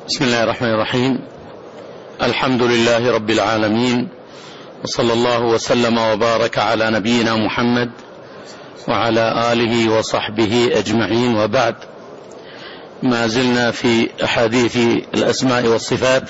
بسم الله الرحمن الرحيم. الحمد لله رب العالمين، وصلى الله وسلم وبارك على نبينا محمد وعلى آله وصحبه أجمعين، وبعد. ما زلنا في أحاديث الأسماء والصفات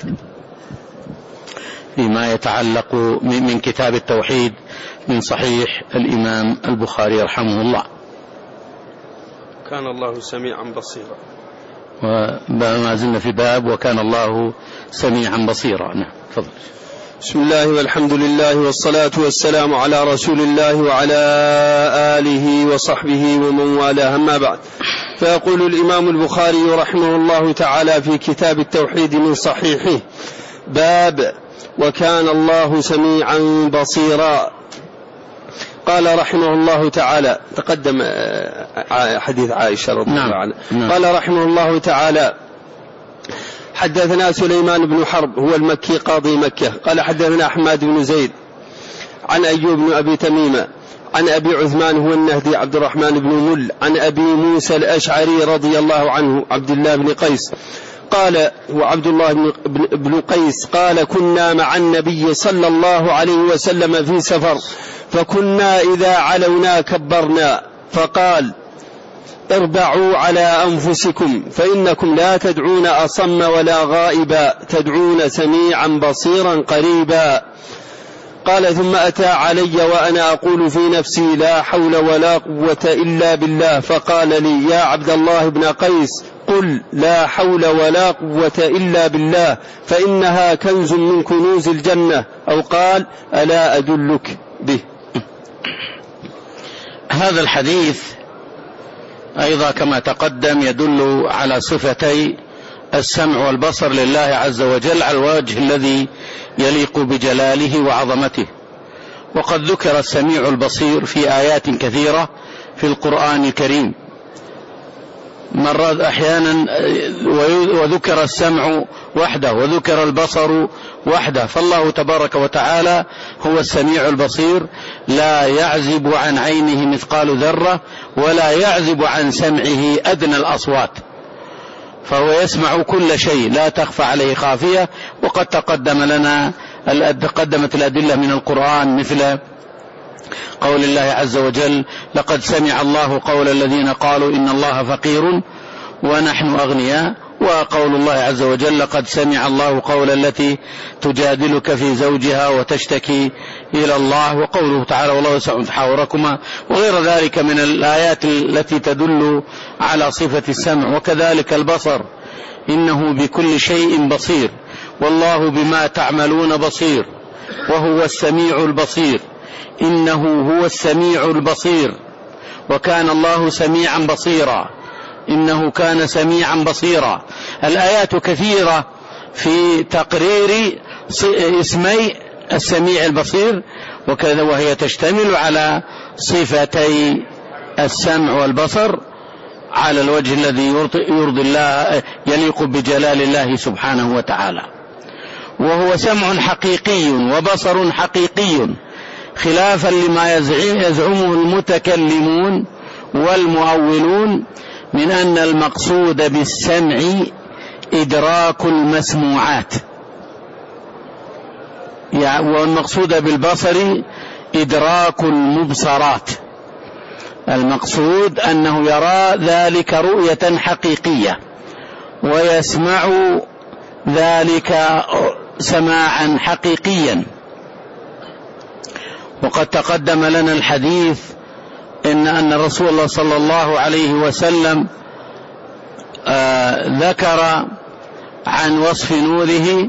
فيما يتعلق من كتاب التوحيد من صحيح الإمام البخاري رحمه الله. كان الله سميعا بصيرا، وما زلنا في باب وكان الله سميعا بصيرا. نعم، تفضل. بسم الله والحمد لله والصلاة والسلام على رسول الله وعلى آله وصحبه ومن والاه، أما بعد. فيقول الإمام البخاري رحمه الله تعالى في كتاب التوحيد من صحيحه: باب وكان الله سميعا بصيرا. قال رحمه الله تعالى، تقدم حديث عائشة رضي الله عنها. قال رحمه الله تعالى: حدثنا سليمان بن حرب هو المكي قاضي مكة قال حدثنا أحمد بن زيد عن أيوب بن أبي تميمة عن أبي عثمان هو النهدي عبد الرحمن بن مل عن أبي موسى الأشعري رضي الله عنه عبد الله بن قيس قال وعبد الله بن قيس قال: كنا مع النبي صلى الله عليه وسلم في سفر، فكنا إذا علونا كبرنا، فقال: اربعوا على أنفسكم فإنكم لا تدعون أصم ولا غائبا، تدعون سميعا بصيرا قريبا. قال: ثم أتى علي وأنا أقول في نفسي: لا حول ولا قوة إلا بالله، فقال لي: يا عبد الله بن قيس، قل لا حول ولا قوة إلا بالله، فإنها كنز من كنوز الجنة، أو قال: ألا أدلك به. هذا الحديث أيضا كما تقدم يدل على صفتي السمع والبصر لله عز وجل على الوجه الذي يليق بجلاله وعظمته. وقد ذكر السميع البصير في آيات كثيرة في القرآن الكريم، مرات أحيانا وذكر السمع وحده وذكر البصر وحده. فالله تبارك وتعالى هو السميع البصير، لا يعزب عن عينه مثقال ذرة ولا يعزب عن سمعه أدنى الأصوات، فهو يسمع كل شيء لا تخفى عليه خافية. وقد تقدمت الأدلة من القرآن مثل قول الله عز وجل: لقد سمع الله قول الذين قالوا إن الله فقير ونحن أغنياء، وقول الله عز وجل: لقد سمع الله قول التي تجادلك في زوجها وتشتكي إلى الله، وقوله تعالى: والله يسمع تحاوركما، وغير ذلك من الآيات التي تدل على صفة السمع. وكذلك البصر، إنه بكل شيء بصير، والله بما تعملون بصير، وهو السميع البصير، إنه هو السميع البصير، وكان الله سميعا بصيرا، إنه كان سميعا بصيرا. الآيات كثيرة في تقرير اسمي السميع البصير، وكذا وهي تشتمل على صفتي السمع والبصر على الوجه الذي يرضي الله يليق بجلال الله سبحانه وتعالى. وهو سمع حقيقي وبصر حقيقي، خلافا لما يزعمه المتكلمون والمؤولون من أن المقصود بالسمع إدراك المسموعات، والمقصود بالبصر إدراك المبصرات. المقصود أنه يرى ذلك رؤية حقيقية ويسمع ذلك سماعا حقيقيا. وقد تقدم لنا الحديث أن رسول الله صلى الله عليه وسلم ذكر عن وصف نوره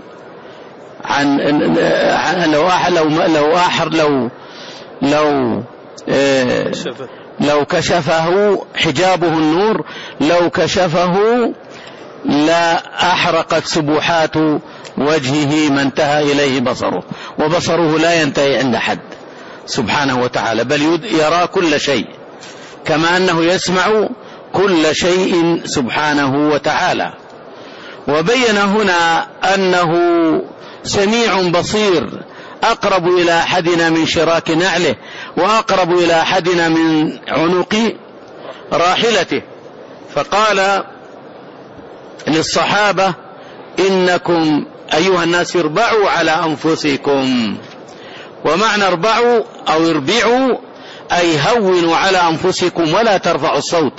لو كشفه حجابه النور، لو كشفه لا أحرقت سبحات وجهه ما انتهى إليه بصره، وبصره لا ينتهي عند حد سبحانه وتعالى، بل يرى كل شيء كما أنه يسمع كل شيء سبحانه وتعالى. وبين هنا أنه سميع بصير، أقرب إلى أحدنا من شراك نعله، وأقرب إلى أحدنا من عنق راحلته. فقال للصحابة: إنكم أيها الناس اربعوا على أنفسكم. ومعنى اربعوا أو اربعوا أي هونوا على أنفسكم ولا ترفعوا الصوت،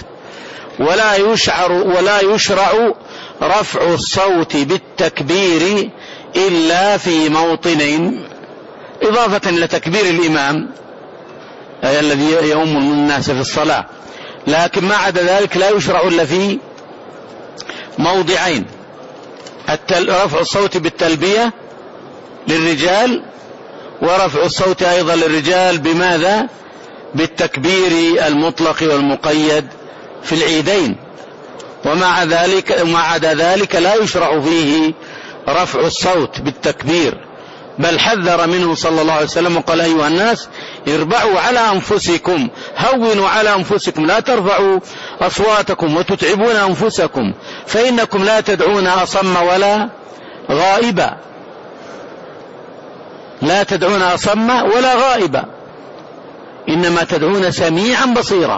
ولا يشرع رفع الصوت بالتكبير إلا في موطنين، إضافة لتكبير الإمام الذي يؤم الناس في الصلاة، لكن ما عدا ذلك لا يشرع إلا في موضعين: رفع الصوت بالتلبية للرجال، ورفع الصوت أيضا للرجال بماذا؟ بالتكبير المطلق والمقيد في العيدين. وما عدا ذلك لا يشرع فيه رفع الصوت بالتكبير، بل حذر منه صلى الله عليه وسلم وقال: أيها الناس اربعوا على أنفسكم، هونوا على أنفسكم، لا ترفعوا أصواتكم وتتعبون أنفسكم، فإنكم لا تدعون أصم ولا غائبا، لا تدعون أصم ولا غائبا، إنما تدعون سميعا بصيرا.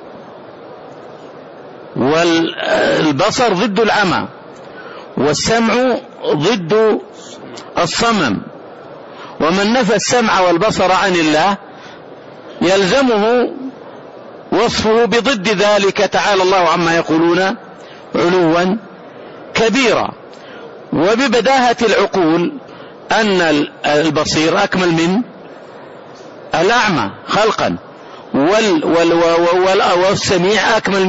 والبصر ضد العمى، والسمع ضد الصمم، ومن نفى السمع والبصر عن الله يلزمه وصفه بضد ذلك، تعالى الله عما يقولون علوا كبيرا. وببداهة العقول أن البصير أكمل من الأعمى خلقا، والسميع أكمل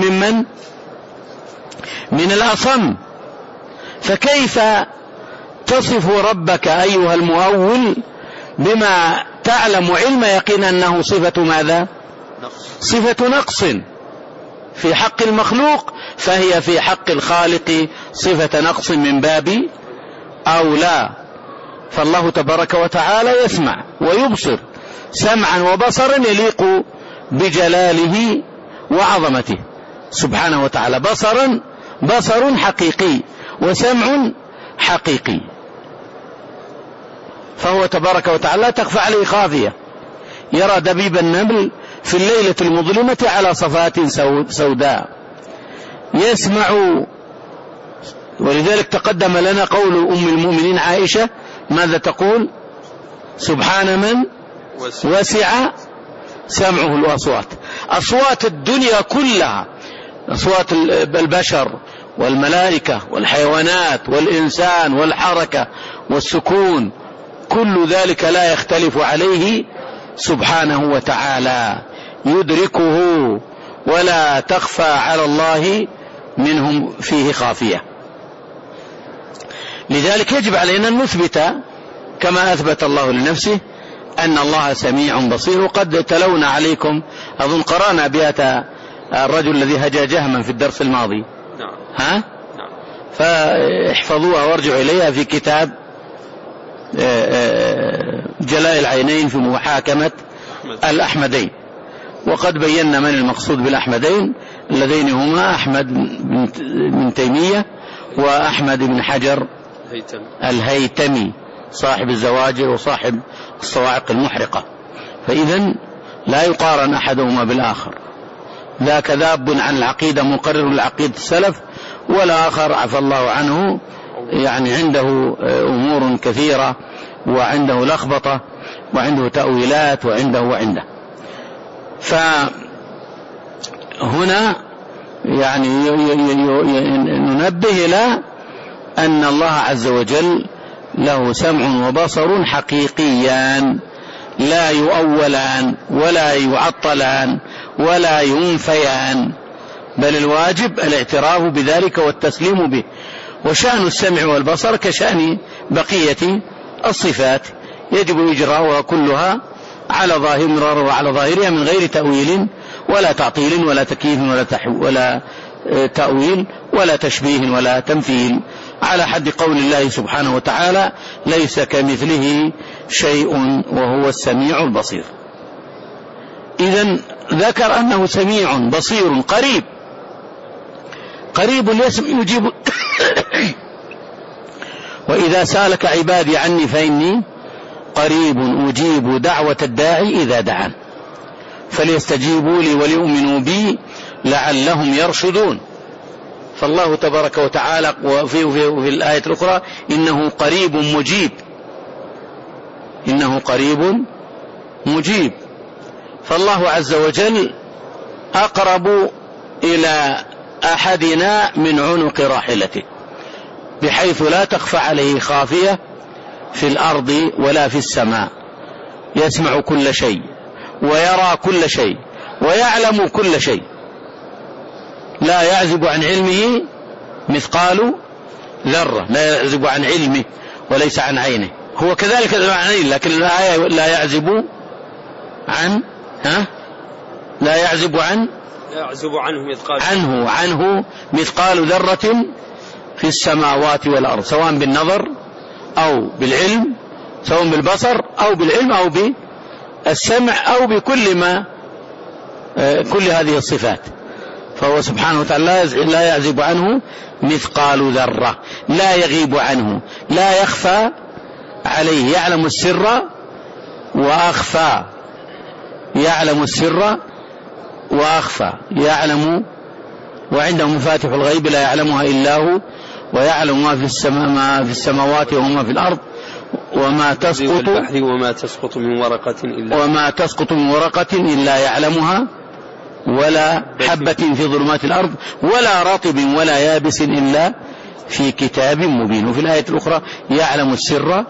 من الأصم، فكيف تصف ربك أيها المؤول بما تعلم علم يقين أنه صفة ماذا؟ صفة نقص في حق المخلوق، فهي في حق الخالق صفة نقص من باب أولى. فالله تبارك وتعالى يسمع ويبصر سمعا وبصرا يليق بجلاله وعظمته سبحانه وتعالى، بصر حقيقي وسمع حقيقي، فهو تبارك وتعالى لا تخفى عليه خافية، يرى دبيب النمل في الليلة المظلمة على صفات سوداء، يسمع. ولذلك تقدم لنا قول أم المؤمنين عائشة ماذا تقول؟ سبحان من وسع سمعه الأصوات. أصوات الدنيا كلها، أصوات البشر والملائكة والحيوانات والإنسان والحركة والسكون، كل ذلك لا يختلف عليه سبحانه وتعالى، يدركه ولا تخفى على الله منهم فيه خافية. لذلك يجب علينا أن نثبت كما أثبت الله لنفسه أن الله سميع بصير. وقد تلونا عليكم أظن قرأنا بيات الرجل الذي هجا جهما في الدرس الماضي، ها؟ فاحفظوها وارجعوا إليها في كتاب جلاء العينين في محاكمة الأحمدين. وقد بينا من المقصود بالأحمدين اللذين هما أحمد بن تيمية وأحمد بن حجر الهيتمي صاحب الزواجر وصاحب الصواعق المحرقة، فإذن لا يقارن أحدهما بالآخر، ذاك ذاب عن العقيدة مقرر لعقيدة السلف، ولا آخر عفى الله عنه يعني عنده أمور كثيرة وعنده لخبطة وعنده تأويلات وعنده. فهنا يعني ننبه إلى أن الله عز وجل له سمع وبصر حقيقيان لا يؤولان ولا يعطلان ولا ينفيان، بل الواجب الاعتراف بذلك والتسليم به. وشأن السمع والبصر كشأن بقية الصفات يجب إجراؤها كلها على ظاهرها من غير تأويل ولا تعطيل ولا تكييف ولا تأويل ولا تشبيه ولا تمثيل، على حد قول الله سبحانه وتعالى: ليس كمثله شيء وهو السميع البصير. إذن ذكر أنه سميع بصير قريب يجيب وإذا سألك عبادي عني فإني قريب أجيب دعوة الداعي إذا دعان فليستجيبوا لي وليؤمنوا بي لعلهم يرشدون. فالله تبارك وتعالى وفي الآية الأخرى إنه قريب مجيب، إنه قريب مجيب. فالله عز وجل أقرب إلى أحدنا من عنق راحلته، بحيث لا تخفى عليه خافية في الأرض ولا في السماء، يسمع كل شيء ويرى كل شيء ويعلم كل شيء، لا يعزب عن علمه مثقال ذرة، لا يعزب عن علمه وليس عن عينه، هو كذلك عن عينه، لكن الآية لا يعزب عن لا يعزب عنه مثقال ذرة في السماوات والأرض، سواء بالنظر أو بالعلم، سواء بالبصر أو بالعلم أو بالسمع أو بكل ما كل هذه الصفات. فهو سبحانه وتعالى لا يعزب عنه مثقال ذرة، لا يغيب عنه، لا يخفى عليه، يعلم السر وأخفى، يعلم السر وأخفى، يعلم وعنده مفاتح الغيب لا يعلمها إلا هو، ويعلم ما في السماوات وما في الأرض، وما تسقط من ورقة إلا يعلمها، ولا حبة في ظلمات الأرض، ولا رطب ولا يابس إلا في كتاب مبين. وفي الآية الأخرى يعلم السر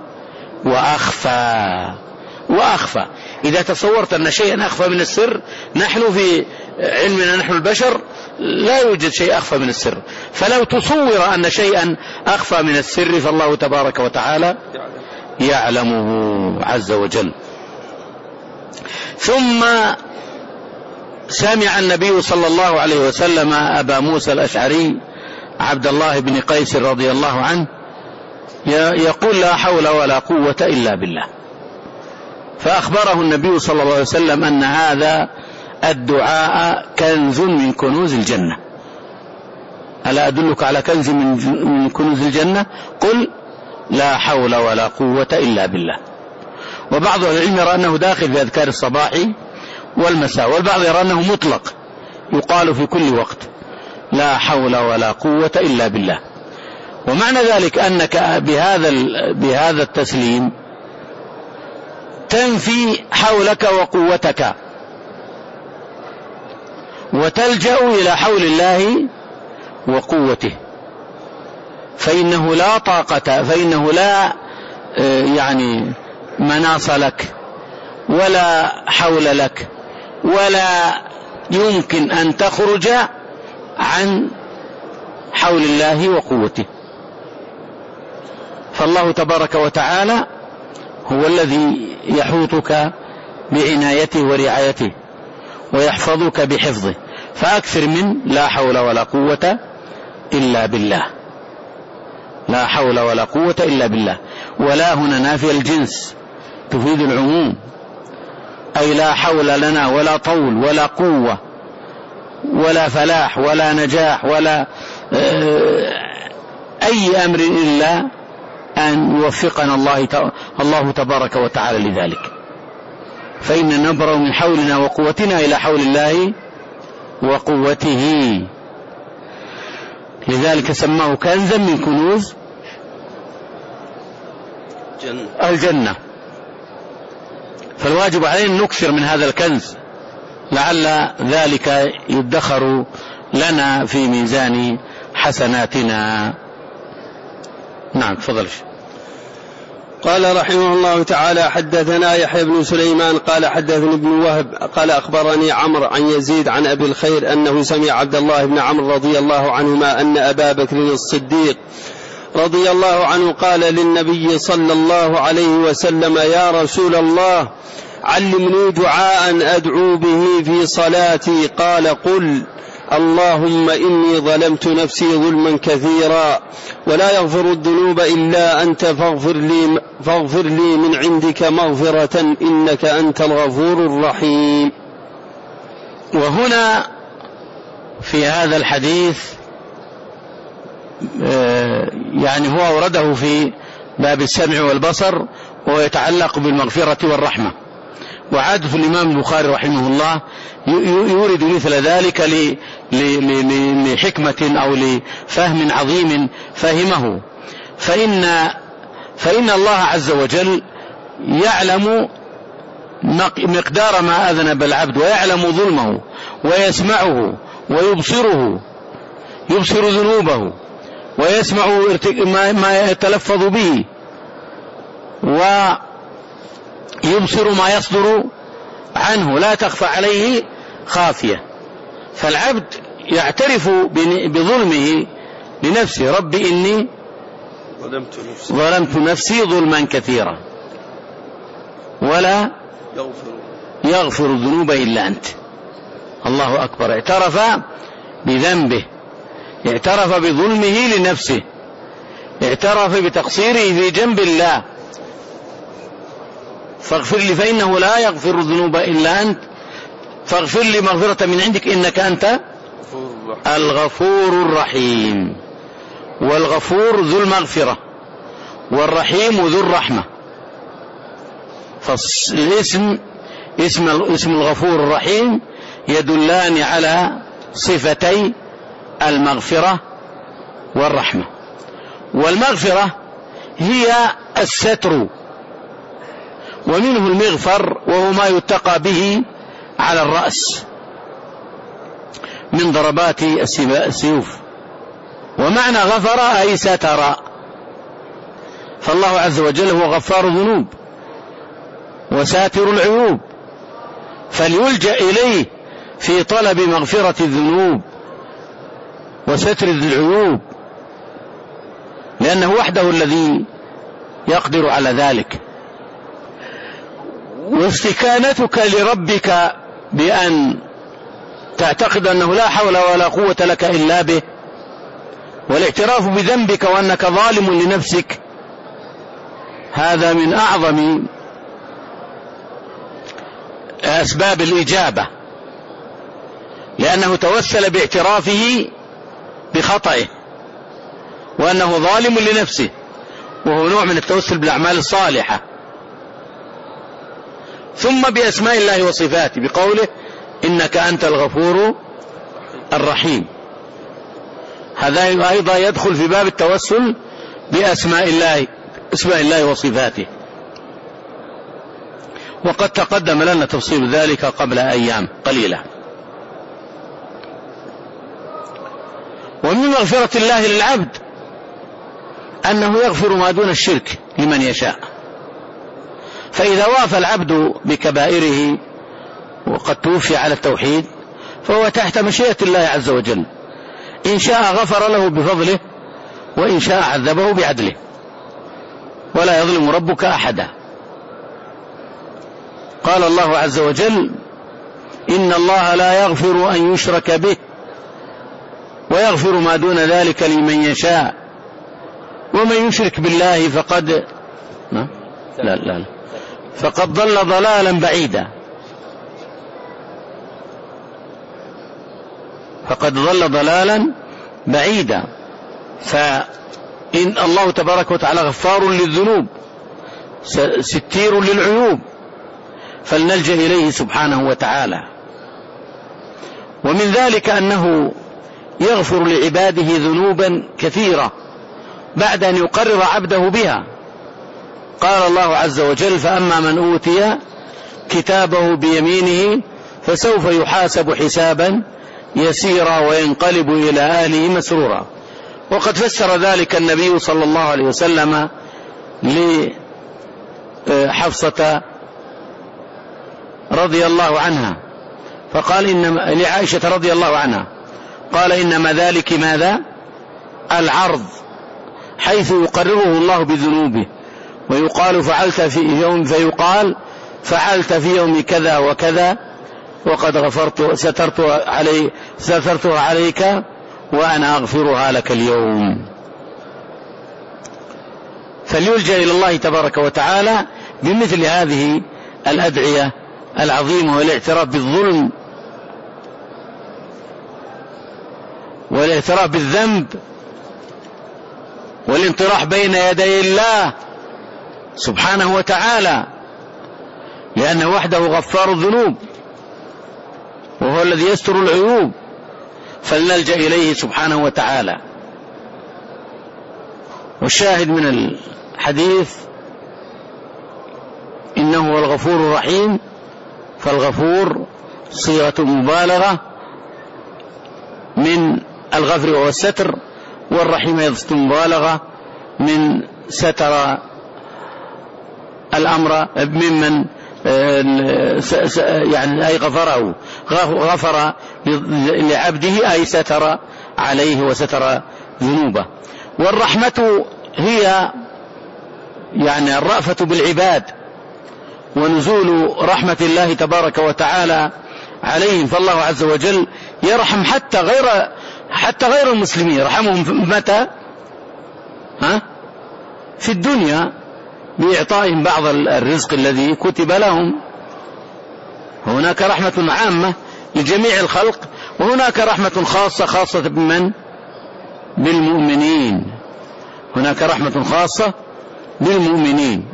وأخفى. إذا تصورت أن شيئا أخفى من السر، نحن في علمنا نحن البشر لا يوجد شيء أخفى من السر، فلو تصور أن شيئا أخفى من السر فالله تبارك وتعالى يعلمه عز وجل. ثم سمع النبي صلى الله عليه وسلم أبا موسى الأشعري عبد الله بن قيس رضي الله عنه يقول لا حول ولا قوة إلا بالله، فأخبره النبي صلى الله عليه وسلم أن هذا الدعاء كنز من كنوز الجنة. ألا أدلك على كنز من كنوز الجنة؟ قل لا حول ولا قوة إلا بالله. وبعض العلم يرى أنه داخل في أذكار الصباح والمساء، والبعض يرى أنه مطلق يقال في كل وقت لا حول ولا قوة إلا بالله. ومعنى ذلك أنك بهذا التسليم تنفي حولك وقوتك، وتلجأ إلى حول الله وقوته، فإنه لا طاقة، فإنه لا يعني مناص لك ولا حول لك، ولا يمكن أن تخرج عن حول الله وقوته. فالله تبارك وتعالى هو الذي يحوطك بعنايته ورعايته ويحفظك بحفظه، فأكثر من لا حول ولا قوة إلا بالله، لا حول ولا قوة إلا بالله. ولا هنا نافي الجنس تفيد العموم، أي لا حول لنا ولا طول ولا قوة ولا فلاح ولا نجاح ولا أي أمر إلا أن يوفقنا الله تبارك وتعالى لذلك. فإن نبرأ من حولنا وقوتنا إلى حول الله وقوته، لذلك سماه كنزا من كنوز الجنة. فالواجب علينا أن نكثر من هذا الكنز لعل ذلك يدخر لنا في ميزان حسناتنا. نعم تفضل. قال رحمه الله تعالى حدثنا يحيى بن سليمان قال حدثني ابن وهب قال أخبرني عمرو عن يزيد عن أبي الخير أنه سمع عبد الله بن عمرو رضي الله عنهما أن أبا بكر الصديق رضي الله عنه قال للنبي صلى الله عليه وسلم يا رسول الله علمني دعاء أدعو به في صلاتي، قال قل اللهم إني ظلمت نفسي ظلما كثيرا ولا يغفر الذنوب إلا أنت فاغفر لي من عندك مغفرة إنك أنت الغفور الرحيم. وهنا في هذا الحديث يعني هو أورده في باب السمع والبصر ويتعلق بالمغفرة والرحمة، وعادة الإمام البخاري رحمه الله يورد مثل ذلك لحكمة أو لفهم عظيم فهمه. فإن الله عز وجل يعلم مقدار ما أذنب العبد ويعلم ظلمه ويسمعه ويبصره، يبصر ذنوبه ويسمع ما يتلفظ به ويبصر ما يصدر عنه، لا تخفى عليه خافية. فالعبد يعترف بظلمه لنفسه: ربي إني ظلمت نفسي ظلما كثيرا ولا يغفر الذنوب إلا أنت. الله أكبر. اعترف بذنبه، اعترف بظلمه لنفسه، اعترف بتقصيره في جنب الله: فاغفر لي فإنه لا يغفر الذنوب إلا أنت، فاغفر لي مغفرة من عندك إنك أنت الغفور الرحيم. والغفور ذو المغفرة، والرحيم ذو الرحمة. فالاسم اسم الغفور الرحيم يدلان على صفتي المغفرة والرحمة. والمغفرة هي الستر، ومنه المغفر وهو ما يتقى به على الرأس من ضربات السيوف. ومعنى غفر أي ستر. فالله عز وجل هو غفار الذنوب وساتر العيوب، فليلجأ إليه في طلب مغفرة الذنوب وستر العيوب، لأنه وحده الذي يقدر على ذلك. واستكانتك لربك بأن تعتقد أنه لا حول ولا قوة لك إلا به، والاعتراف بذنبك وأنك ظالم لنفسك، هذا من أعظم أسباب الإجابة، لأنه توسل باعترافه بخطئه وأنه ظالم لنفسه، وهو نوع من التوسل بالأعمال الصالحة. ثم بأسماء الله وصفاته بقوله: إنك أنت الغفور الرحيم. هذا أيضا يدخل في باب التوسل بأسماء الله وصفاته، وقد تقدم لنا تفصيل ذلك قبل أيام قليلة. ومن مغفرة الله للعبد أنه يغفر ما دون الشرك لمن يشاء. فإذا وافى العبد بكبائره وقد توفي على التوحيد فهو تحت مشيئة الله عز وجل، إن شاء غفر له بفضله، وإن شاء عذبه بعدله، ولا يظلم ربك أحدا. قال الله عز وجل: إن الله لا يغفر أن يشرك به ويغفر ما دون ذلك لمن يشاء ومن يشرك بالله فقد فقد ضل ضلالا بعيدا. فقد ضل ضلالا بعيدا. فإن الله تبارك وتعالى غفار للذنوب ستير للعيوب، فلنلجأ إليه سبحانه وتعالى. ومن ذلك أنه يغفر لعباده ذنوبا كثيرة بعد أن يقرر عبده بها. قال الله عز وجل: فأما من أوتي كتابه بيمينه فسوف يحاسب حسابا يسيرا وينقلب إلى أهله مسرورا. وقد فسر ذلك النبي صلى الله عليه وسلم لحفصة رضي الله عنها، فقال لعائشة رضي الله عنها، قال: إنما ذلك ماذا؟ العرض، حيث يقرره الله بذنوبه، ويقال فعلت في يوم، فيقال فعلت في يوم كذا وكذا وقد غفرت سترتها عليك وأنا أغفرها لك اليوم. فليلجأ إلى الله تبارك وتعالى بمثل هذه الأدعية العظيمة، والاعتراف بالظلم والاعتراف بالذنب والانطراح بين يدي الله سبحانه وتعالى لأنه وحده غفار الذنوب وهو الذي يستر العيوب، فلنلجأ إليه سبحانه وتعالى. والشاهد من الحديث إنه هو الغفور الرحيم، فالغفور صيغة مبالغة من الغفر وهو الستر، والرحيم صيغة مبالغة من ستر الأمر ممن يعني أي غفره، غفر لعبده أي ستر عليه وستر ذنوبه. والرحمة هي يعني الرأفة بالعباد ونزول رحمة الله تبارك وتعالى عليهم، فالله عز وجل يرحم حتى غير المسلمين، يرحمهم متى؟ في الدنيا بإعطائهم بعض الرزق الذي كتب لهم. هناك رحمة عامة لجميع الخلق، وهناك رحمة خاصة بمن؟ بالمؤمنين. هناك رحمة خاصة بالمؤمنين،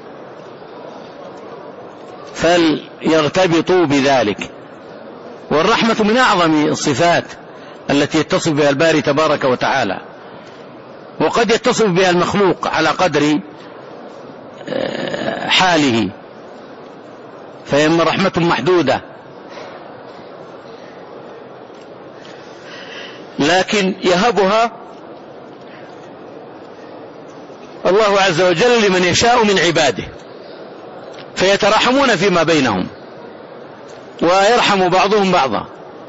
فليرتبطوا بذلك. والرحمة من أعظم الصفات التي يتصف بها الباري تبارك وتعالى، وقد يتصف بها المخلوق على قدر حاله، فهي رحمة محدودة، لكن يهبها الله عز وجل لمن يشاء من عباده، فيتراحمون فيما بينهم ويرحم بعضهم بعضا،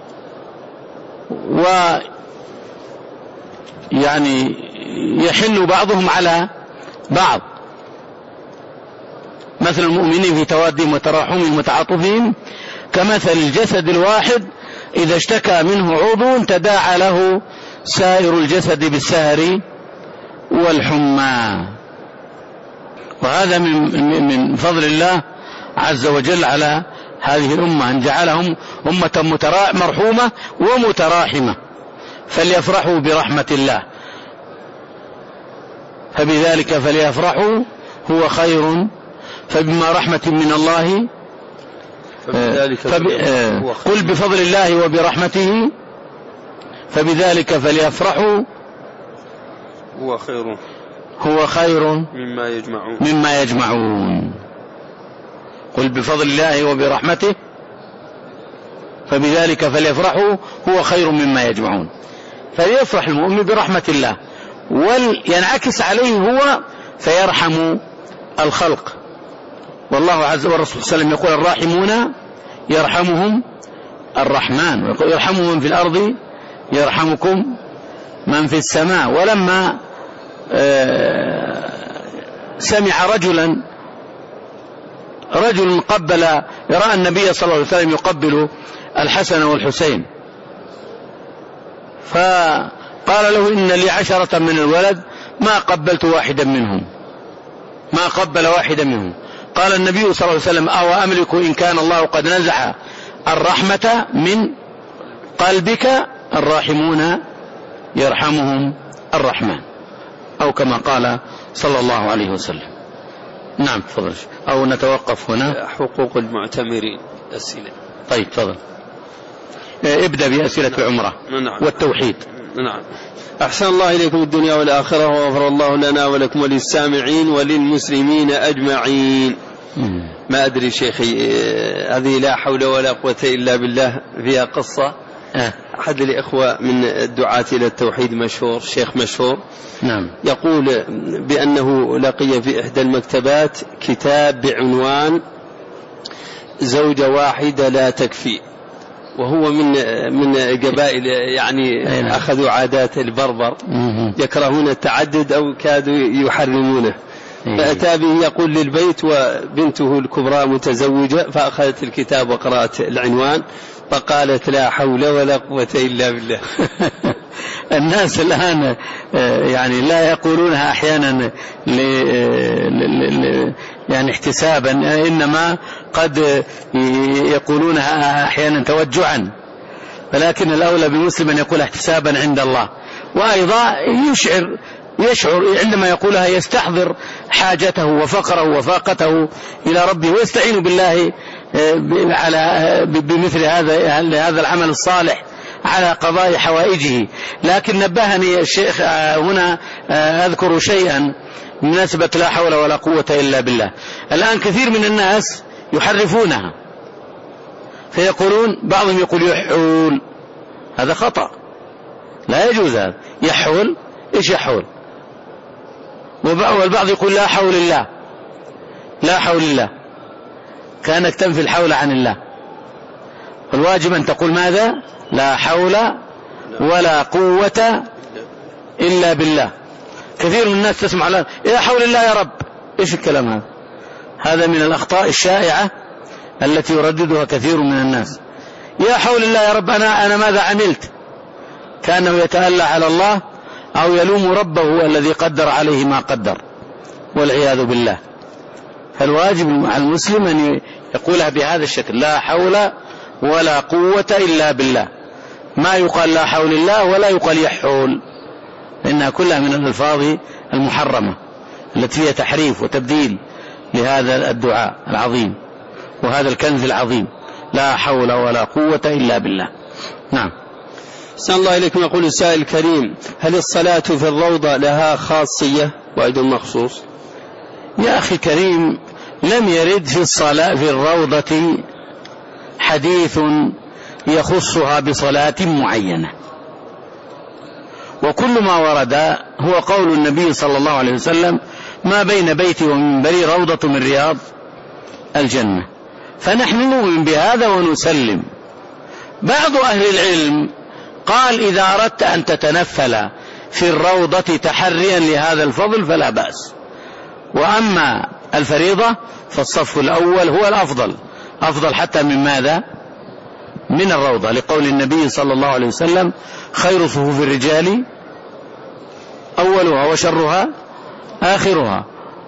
ويعني يحن بعضهم على بعض. مثل المؤمنين في توادهم وتراحمهم وتعاطفهم كمثل الجسد الواحد إذا اشتكى منه عضو تداعى له سائر الجسد بالسهر والحمى. وهذا من فضل الله عز وجل على هذه الأمة، أن جعلهم أمة مرحومة ومتراحمة، فليفرحوا برحمة الله، فبذلك فليفرحوا هو خير، فبما رحمة من الله قل بفضل الله وبرحمته فبذلك فليفرحوا هو خير مما يجمعون. قل بفضل الله وبرحمته فبذلك فليفرحوا هو خير مما يجمعون. فليفرح المؤمن برحمة الله، وينعكس عليه هو فيرحم الخلق. والله عز وجل والرسول صلى الله عليه وسلم يقول الراحمون يرحمهم الرحمن، ويقول يرحموا من في الأرض يرحمكم من في السماء. ولما سمع رجل قبل يرى النبي صلى الله عليه وسلم يقبل الحسن والحسين، فقال له إن لي 10 من الولد ما قبلت واحدا منهم، ما قبل واحدا منهم. قال النبي صلى الله عليه وسلم أو أملك إن كان الله قد نزع الرحمة من قلبك الراحمون يرحمهم الرحمن، أو كما قال صلى الله عليه وسلم. نعم تفضل، أو نتوقف هنا. حقوق المعتمرين أسئلة. طيب تفضل، ابدأ بأسئلة العمرة والتوحيد. نعم. أحسن الله إليكم الدنيا والآخرة، وغفر الله لنا ولكم وللسامعين وللمسلمين أجمعين. ما أدري شيخي، هذه لا حول ولا قوة إلا بالله فيها قصة. أحد الإخوة من الدعاة إلى التوحيد مشهور، شيخ مشهور، نعم، يقول بأنه لقي في إحدى المكتبات كتاب بعنوان زوجة واحدة لا تكفي، وهو من قبائل يعني أخذوا عادات البربر، يكرهون التعدد أو كادوا يحرمونه. فأتى به يقول للبيت وبنته الكبرى متزوجة، فأخذت الكتاب وقرأت العنوان فقالت لا حول ولا قوة إلا بالله. الناس الآن يعني لا يقولونها أحيانا يعني احتسابا، إنما قد يقولونها أحيانا توجعا، ولكن الأولى بمسلم أن يقول احتسابا عند الله. وأيضا يشعر عندما يقولها يستحضر حاجته وفقره وفاقته إلى ربه، ويستعين بالله بمثل هذا العمل الصالح على قضاء حوائجه. لكن نبهني الشيخ هنا أذكر شيئا بمناسبة لا حول ولا قوة إلا بالله. الآن كثير من الناس يحرفونها، فيقولون بعضهم يقول يحول، هذا خطأ، لا يجوز هذا. يحول إيش يحول؟ والبعض يقول لا حول الله، لا حول الله، كأنك تنفي الحول عن الله. والواجب أن تقول ماذا؟ لا حول ولا قوة إلا بالله. كثير من الناس تسمع يا حول الله يا رب، إيش الكلام هذا؟ هذا من الأخطاء الشائعة التي يرددها كثير من الناس. يا حول الله يا رب، أنا ماذا عملت؟ كأنه يتألى على الله أو يلوم ربه الذي قدر عليه ما قدر، والعياذ بالله. فالواجب على المسلم أن يقولها بهذا الشكل: لا حول ولا قوة إلا بالله. ما يقال لا حول الله ولا يقال يحول، لأنها كلها من الألفاظ المحرمة التي هي تحريف وتبديل لهذا الدعاء العظيم وهذا الكنز العظيم: لا حول ولا قوة إلا بالله. نعم. أحسن الله إليكم. يقول السائل الكريم: هل الصلاة في الروضة لها خاصية وأيضا مخصوص؟ يا أخي الكريم، لم يرد في الصلاة في الروضة حديث يخصها بصلاة معينة، وكل ما ورد هو قول النبي صلى الله عليه وسلم: ما بين بيتي ومنبري روضة من رياض الجنة. فنحن نؤمن بهذا ونسلم. بعض أهل العلم قال: إذا أردت أن تتنفل في الروضة تحريا لهذا الفضل فلا بأس، وأما الفريضة فالصف الأول هو الأفضل، أفضل حتى من ماذا؟ من الروضة، لقول النبي صلى الله عليه وسلم: خير صفوف الرجال أولها وشرها آخرها،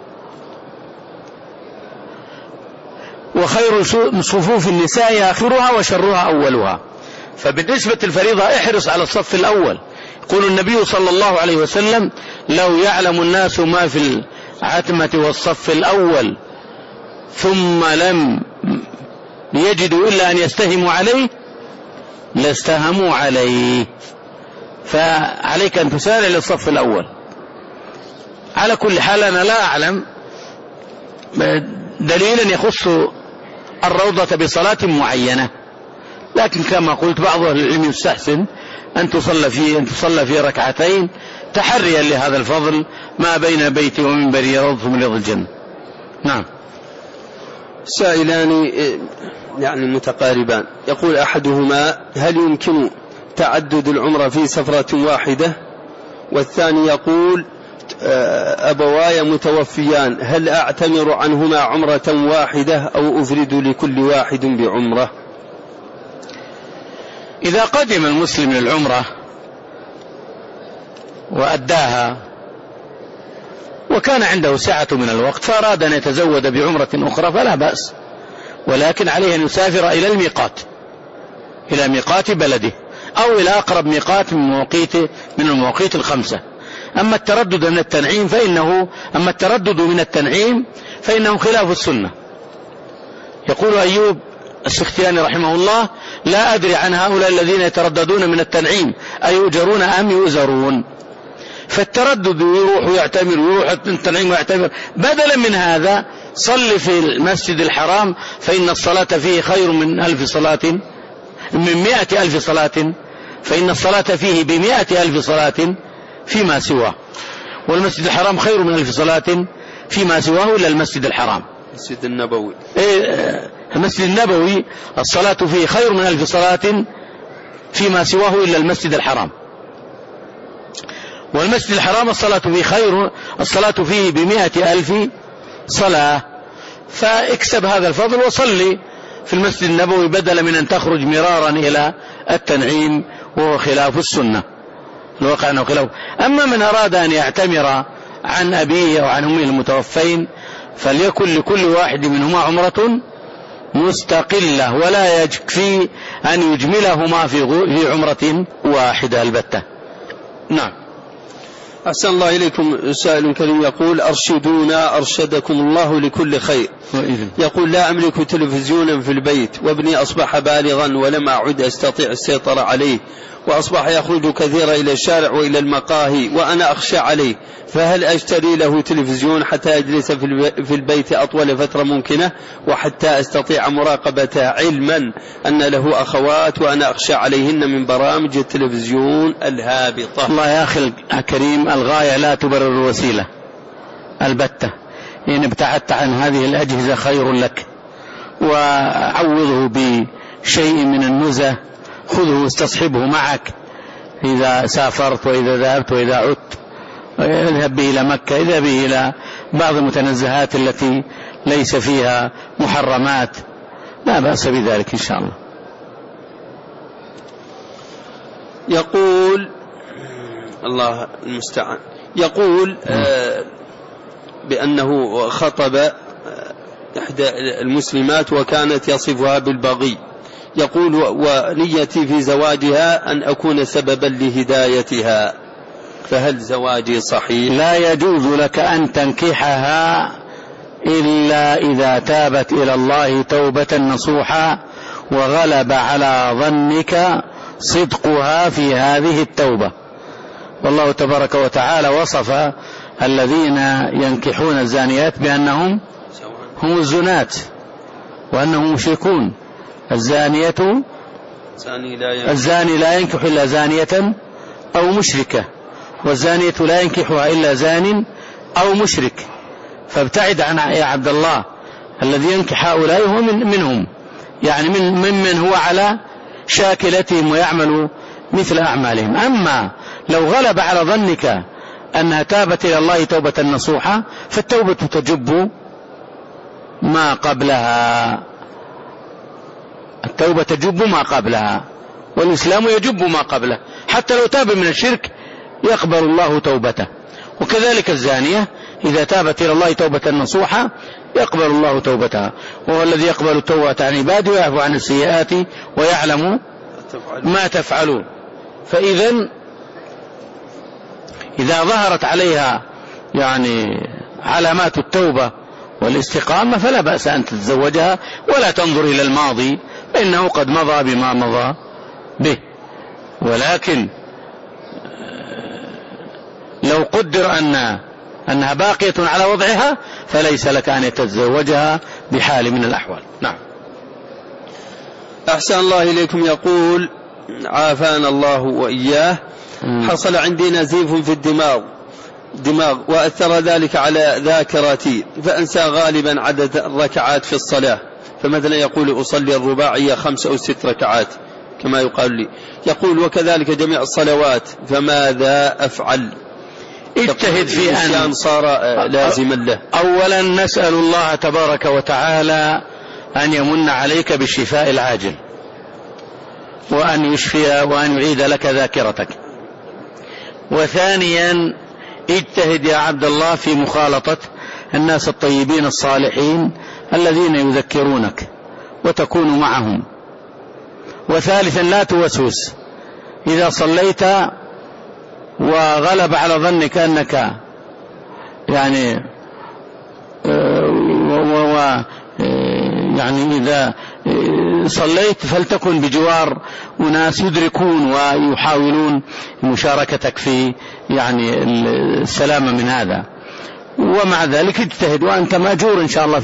وخير صفوف النساء آخرها وشرها أولها. فبالنسبة الفريضة احرص على الصف الأول. يقول النبي صلى الله عليه وسلم: لو يعلم الناس ما في العتمة والصف الأول ثم لم يجدوا إلا أن يستهموا عليه لاستهموا عليه. فعليك أن تسارع للصف الأول. على كل حال أنا لا أعلم دليلا يخص الروضة بصلاة معينة، لكن كما قلت بعض أهل العلم يستحسن أن تصلى في ركعتين تحريا لهذا الفضل: ما بين بيتي ومنبري روضة من رياض الجنة. نعم. سائلان يعني متقاربان. يقول أحدهما: هل يمكن تعدد العمرة في سفرة واحدة؟ والثاني يقول: أبواي متوفيان، هل أعتمر عنهما عمرة واحدة أو أفرد لكل واحد بعمرة؟ إذا قدم المسلم للعمرة وأداها وكان عنده سعة من الوقت فأراد أن يتزود بعمرة أخرى فلا بأس، ولكن عليه أن يسافر إلى الميقات، إلى ميقات بلده أو إلى أقرب ميقات من المواقيت الخمسة. أما التردد من التنعيم فإنه خلاف السنة. يقول أيوب السختياني رحمه الله: لا أدري عن هؤلاء الذين يترددون من التنعيم أيؤجرون أم يؤزرون. فالتردد يروح ويعتمر ويروح التنعيم ويعتمر. بدلا من هذا صل في المسجد الحرام، فإن الصلاة فيه خير من 100,000 صلاة، فإن الصلاة فيه ب100,000 صلاة فيما سواه، والمسجد الحرام خير من 1000 صلاة فيما سواه إلا المسجد الحرام. المسجد النبوي، المسجد النبوي الصلاة فيه خير من 1000 صلاة فيما سواه إلا المسجد الحرام، والمسجد الحرام الصلاة فيه ب100,000 صلاة. فاكسب هذا الفضل وصلي في المسجد النبوي بدلا من أن تخرج مرارا إلى التنعيم، وهو خلاف السنة الواقع أنه خلاف. أما من أراد أن يعتمر عن أبيه أو عن أمه المتوفين فليكن لكل واحد منهما عمرة مستقلة، ولا يكفي أن يجملهما في عمرة واحدة البتة. نعم. أحسن الله إليكم. سائل كريم يقول أرشدونا أرشدكم الله لكل خير. يقول لا أملك تلفزيونا في البيت وابني أصبح بالغا ولم أعد أستطيع السيطرة عليه وأصبح يخرج كثيرا إلى الشارع وإلى المقاهي وأنا أخشى عليه، فهل أشتري له تلفزيون حتى يجلس في البيت أطول فترة ممكنة وحتى أستطيع مراقبته، علما أن له أخوات وأنا أخشى عليهن من برامج التلفزيون الهابطة؟ الله يا أخي الكريم، الغاية لا تبرر الوسيلة البتة. إن ابتعدت عن هذه الأجهزة خير لك، وعوضه بشيء من النزهة، خذه استصحبه معك إذا سافرت وإذا ذهبت وإذا عدت، اذهب به إلى مكة، اذهب به إلى بعض المتنزهات التي ليس فيها محرمات، لا بأس بذلك إن شاء الله. يقول الله المستعان، يقول بأنه خطب إحدى المسلمات وكانت يصفها بالبغي، يقول ونيتي في زواجها أن أكون سببا لهدايتها، فهل زواجي صحيح؟ لا يجوز لك أن تنكحها إلا إذا تابت إلى الله توبة نصوحا وغلب على ظنك صدقها في هذه التوبة. والله تبارك وتعالى وصف الذين ينكحون الزانيات بأنهم هم الزنات وأنهم مشركون. الزاني لا ينكح إلا زانية أو مشركة، والزانية لا ينكحها إلا زان أو مشرك، فابتعد عن يا عبد الله الذي ينكح هؤلاء هو منهم، يعني ممن هو على شاكلتهم ويعمل مثل أعمالهم. أما لو غلب على ظنك أنها تابت إلى الله توبة نصوحة فالتوبة تجب ما قبلها، التوبة تجب ما قبلها، والإسلام يجب ما قبله، حتى لو تاب من الشرك يقبل الله توبته. وكذلك الزانية إذا تابت إلى الله توبة نصوحة يقبل الله توبتها، وهو الذي يقبل التوبة عن عباده ويعفو عن السيئات ويعلم ما تفعلون. فإذا إذا ظهرت عليها يعني علامات التوبة والاستقامة فلا بأس أن تتزوجها ولا تنظر إلى الماضي، فإنه قد مضى بما مضى به. ولكن لو قدر أنها باقية على وضعها فليس لك أن يتزوجها بحال من الأحوال. نعم. أحسن الله إليكم. يقول عافانا الله وإياه، حصل عندي نزيف في الدماغ وأثر ذلك على ذاكرتي فأنسى غالبا عدد الركعات في الصلاة، فمثلا يقول أصلي الرباعية 5 أو 6 ركعات كما يقال لي، يقول وكذلك جميع الصلوات، فماذا أفعل؟ اجتهد في أن صار لازما له. أولا نسأل الله تبارك وتعالى أن يمن عليك بالشفاء العاجل، وأن يشفي وأن يعيد لك ذاكرتك. وثانيا اجتهد يا عبد الله في مخالطة الناس الطيبين الصالحين الذين يذكرونك وتكون معهم. وثالثا لا توسوس، إذا صليت وغلب على ظنك أنك يعني يعني إذا صليت فلتكن بجوار أناس يدركون ويحاولون مشاركتك في يعني السلامة من هذا. ومع ذلك اجتهد وأنت مأجور إن شاء الله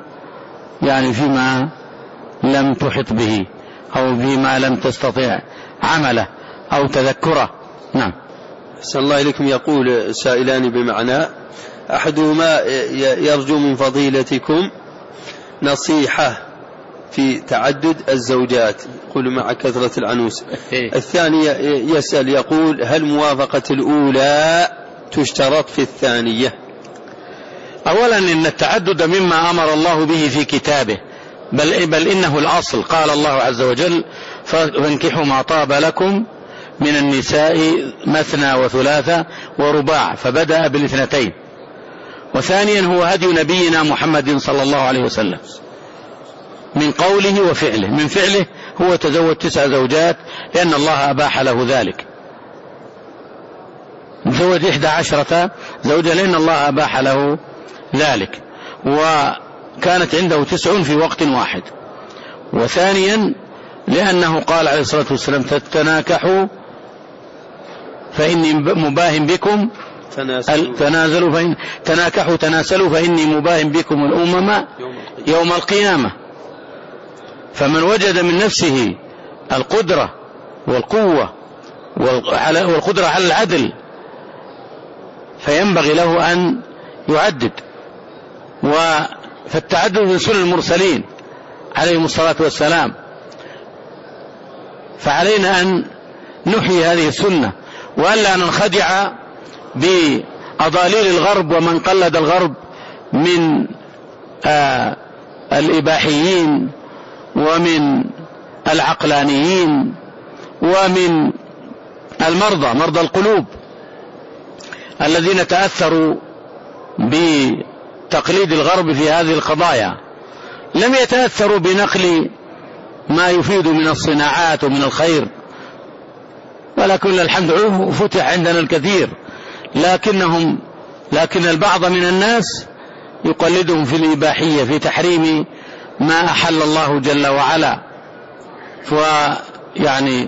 فيما لم تحط به أو فيما لم تستطيع عمله أو تذكره. نعم. أحسن الله إليكم. يقول سائلان بمعنى، أحدهما يرجو من فضيلتكم نصيحة في تعدد الزوجات، يقول مع كثرة العنوس. الثاني يسأل يقول هل موافقة الأولى تشترط في الثانية؟ أولا إن التعدد مما أمر الله به في كتابه، بل إنه الأصل. قال الله عز وجل فانكحوا ما طاب لكم من النساء مثنى وثلاثة ورباع، فبدأ بالاثنتين. وثانيا هو هدي نبينا محمد صلى الله عليه وسلم من قوله وفعله. من فعله هو تزوج 9 زوجات لأن الله أباح له ذلك. تزوج 11 زوجة لأن الله أباح له ذلك، وكانت عنده 9 في وقت واحد. وثانيا لأنه قال عليه الصلاة والسلام تناكحوا فإني مباهم بكم تناكحوا تناسلوا فإني مباهم بكم الأمم يوم القيامة. فمن وجد من نفسه القدرة والقوة والقدرة على العدل فينبغي له أن يعدد. فالتعدد من سنن المرسلين عليهم الصلاة والسلام، فعلينا أن نحيي هذه السنة وألا ننخدع بأضاليل الغرب ومن قلد الغرب من الإباحيين ومن العقلانيين ومن مرضى القلوب الذين تأثروا بتقليد الغرب في هذه القضايا، لم يتأثروا بنقل ما يفيد من الصناعات ومن الخير، ولكن الحمد لله فتح عندنا الكثير، لكن البعض من الناس يقلدهم في الإباحية في تحريم ما أحل الله جل وعلا، ويعني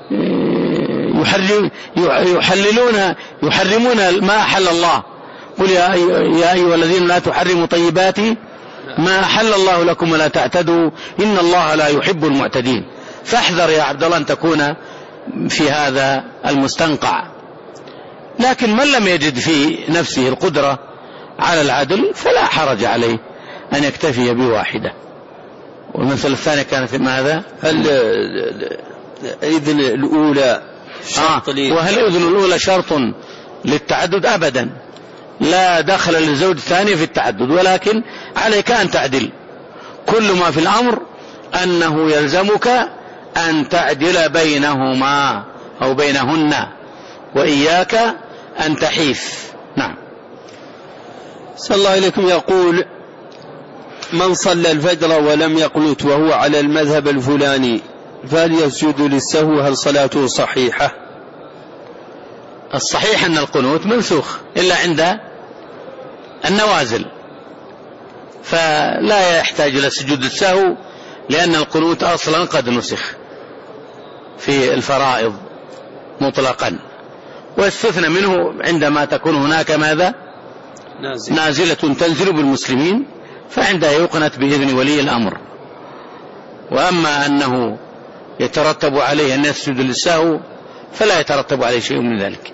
يحرمون ما أحل الله. قل يا أيها الذين لا تحرموا طيبات ما أحل الله لكم ولا تعتدوا إن الله لا يحب المعتدين. فاحذر يا عبد الله أن تكون في هذا المستنقع. لكن من لم يجد في نفسه القدرة على العدل فلا حرج عليه أن يكتفي بواحدة. والمسألة الثانية كانت ماذا؟ هل الإذن الأولى شرط وهل الإذن الأولى شرط للتعدد؟ أبدا، لا دخل للزوج الثاني في التعدد، ولكن عليك أن تعدل. كل ما في الأمر أنه يلزمك أن تعدل بينهما أو بينهن، وإياك أن تحيف. نعم. صلى الله عليكم. يقول: من صلى الفجر ولم يقنت وهو على المذهب الفلاني فهل يسجد للسهو؟ هل صلاته صحيحة؟ الصحيح أن القنوت منسوخ إلا عند النوازل، فلا يحتاج إلى سجود السهو، لأن القنوت أصلا قد نسخ في الفرائض مطلقا، واستثنى منه عندما تكون هناك ماذا؟ نازلة تنزل بالمسلمين، فعندها يقنت بإذن ولي الأمر. وأما أنه يترتب عليه أن يسجد للسهو فلا يترتب عليه شيء من ذلك.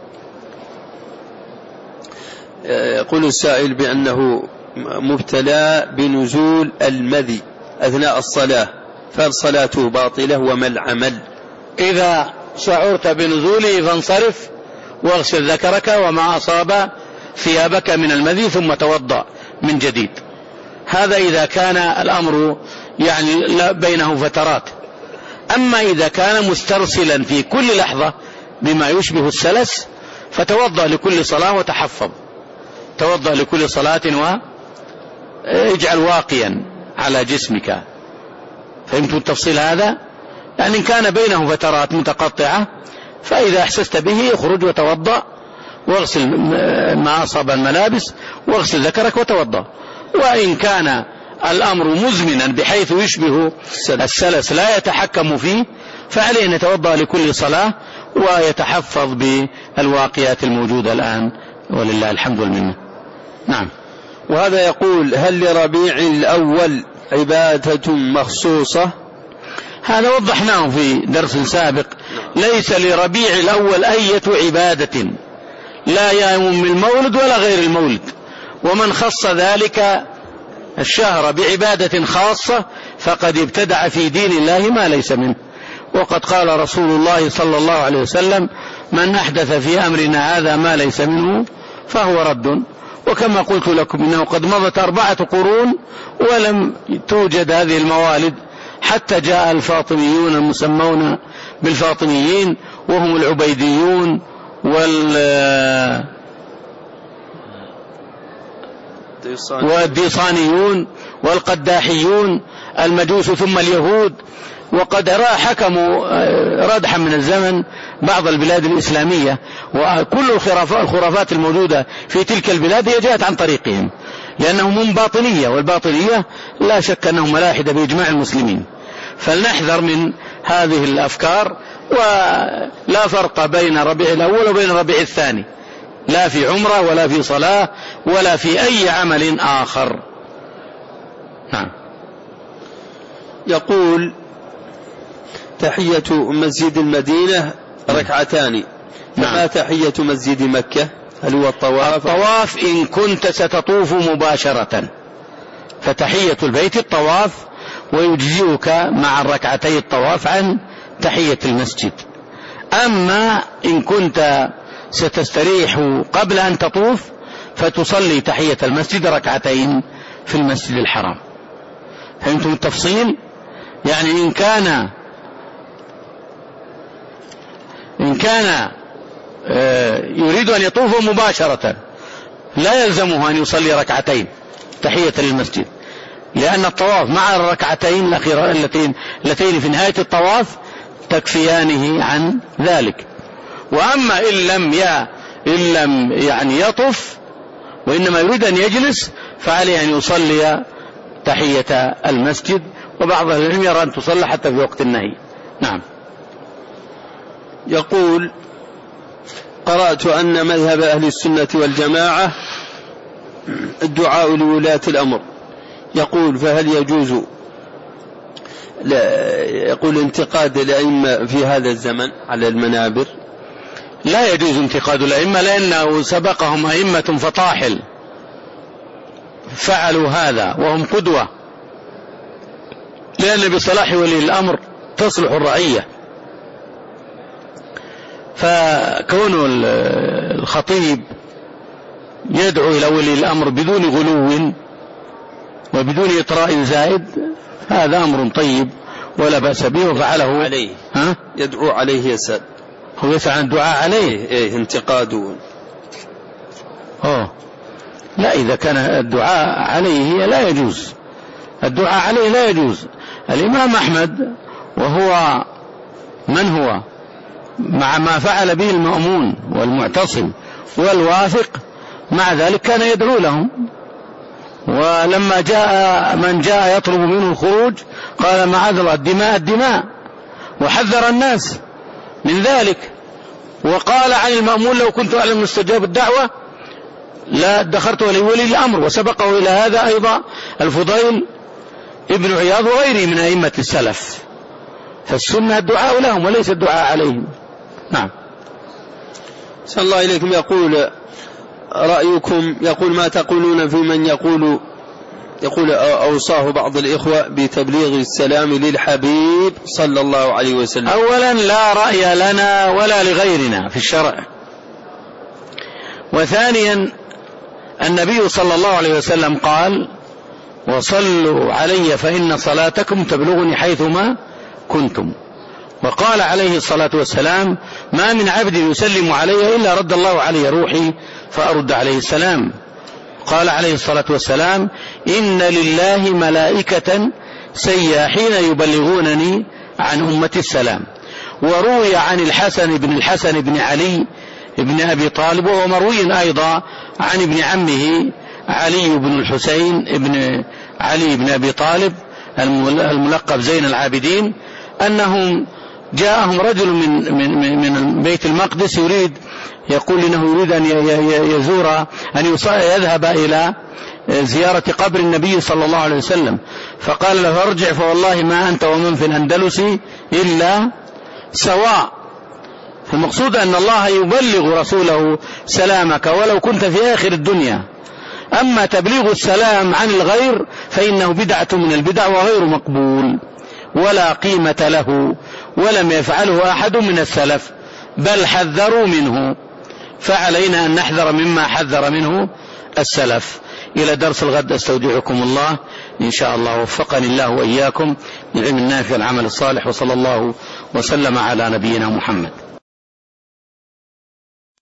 يقول السائل بأنه مبتلى بنزول المذي أثناء الصلاة، فهل صلاته باطلة وما العمل؟ إذا شعرت بنزوله فانصرف واغسل ذكرك وما أصاب ثيابك من المذي ثم توضأ من جديد. هذا إذا كان الأمر يعني بينه فترات. أما إذا كان مسترسلا في كل لحظة بما يشبه السلس فتوضأ لكل صلاة وتحفظ، توضأ لكل صلاة واجعل واقيا على جسمك. فهمتم التفصيل هذا؟ يعني إن كان بينه فترات متقطعة فإذا أحسست به اخرج وتوضأ واغسل ما أصاب الملابس واغسل ذكرك وتوضأ. وإن كان الأمر مزمنا بحيث يشبه السلس لا يتحكم فيه فعليه أن يتوضأ لكل صلاة ويتحفظ بالواقيات الموجودة الآن ولله الحمد والمنة. نعم. وهذا يقول: هل لربيع الأول عبادة مخصوصة؟ هذا وضحناه في درس سابق. ليس لربيع الأول أية عبادة، لا يوم المولد ولا غير المولد. ومن خص ذلك الشهر بعبادة خاصة فقد ابتدع في دين الله ما ليس منه. وقد قال رسول الله صلى الله عليه وسلم: من أحدث في أمرنا هذا ما ليس منه فهو رد. وكما قلت لكم إنه قد مضت 4 قرون ولم توجد هذه الموالد حتى جاء الفاطميون المسمون بالفاطميين، وهم العبيديون والديصانيون والقداحيون المجوس ثم اليهود. وقد حكموا ردحا من الزمن بعض البلاد الإسلامية، وكل الخرافات الموجودة في تلك البلاد هي جاءت عن طريقهم، لأنهم هم باطنية، والباطنية لا شك أنهم ملاحدة بإجماع المسلمين. فلنحذر من هذه الأفكار، ولا فرق بين ربيع الأول وبين ربيع الثاني، لا في عمرة ولا في صلاة ولا في أي عمل آخر. نعم. يقول: تحية مسجد المدينة ركعتان، فما تحية مسجد مكة؟ هل هو الطواف؟ الطواف إن كنت ستطوف مباشرة، فتحية البيت الطواف، ويجزئك مع الركعتي الطواف عن تحية المسجد. أما إن كنت ستستريح قبل أن تطوف فتصلي تحية المسجد ركعتين في المسجد الحرام. فهمتم التفصيل؟ يعني إن كان يريد أن يطوف مباشرة لا يلزمه أن يصلي ركعتين تحية للمسجد، لأن الطواف مع الركعتين اللتين في نهاية الطواف تكفيانه عن ذلك. وأما إن لم يعني يطف وإنما يريد أن يجلس فعليه أن يصلي تحية المسجد، وبعض أهل العلم يرى أن تصلى حتى في وقت النهي. نعم. يقول: قرأت أن مذهب أهل السنة والجماعة الدعاء لولاة الأمر. يقول: فهل يجوز انتقاد الأئمة في هذا الزمن على المنابر؟ لا يجوز انتقاد الأئمة، لأنه سبقهم أئمة فطاحل فعلوا هذا وهم قدوة، لأن بصلاح ولي الأمر تصلح الرعية. فكون الخطيب يدعو إلى ولي الأمر بدون غلو وبدون إطراء زائد هذا أمر طيب ولا بأس به، وفعله عليه. يدعو عليه يسأل، هو يسأل عن الدعاء عليه. انتقاده لا، إذا كان الدعاء عليه لا يجوز، الدعاء عليه لا يجوز. الإمام أحمد وهو من هو مع ما فعل به المأمون والمعتصم والواثق، مع ذلك كان يدعو لهم. ولما جاء من جاء يطلب منه الخروج قال: معاذ الله، الدماء، وحذر الناس من ذلك. وقال عن المأمون: لو كنت أعلم مستجاب الدعوة لا ادخرت لولي الأمر. وسبقه إلى هذا أيضا الفضيل ابن عياض وغيره من أئمة السلف. فالسنة الدعاء لهم وليس الدعاء عليهم. نعم. صلى الله إليكم. يقول: رأيكم، يقول: ما تقولون في من يقول أوصاه بعض الإخوة بتبليغ السلام للحبيب صلى الله عليه وسلم؟ أولا لا رأي لنا ولا لغيرنا في الشرع. وثانيا النبي صلى الله عليه وسلم قال: وصلوا علي فإن صلاتكم تبلغني حيثما كنتم. وقال عليه الصلاة والسلام: ما من عبد يسلم علي إلا رد الله علي روحي فأرد عليه السلام. قال عليه الصلاة والسلام: إن لله ملائكة سياحين يبلغونني عن أمة السلام. وروي عن الحسن بن علي بن أبي طالب، وهو مروي أيضا عن ابن عمه علي بن الحسين بن علي بن أبي طالب الملقب زين العابدين، أنهم جاءهم رجل من بيت المقدس يقول إنه يريد أن يزور يذهب إلى زيارة قبر النبي صلى الله عليه وسلم. فقال له: ارجع فوالله ما أنت ومن في الأندلس إلا سواء. فالمقصود أن الله يبلغ رسوله سلامك ولو كنت في آخر الدنيا. أما تبليغ السلام عن الغير فإنه بدعة من البدع وغير مقبول ولا قيمة له، ولم يفعله أحد من السلف بل حذروا منه. فعلينا أن نحذر مما حذر منه السلف. إلى درس الغد أستودعكم الله إن شاء الله. وفقني الله وإياكم للعلم النافع والعمل الصالح، وصلى الله وسلم على نبينا محمد.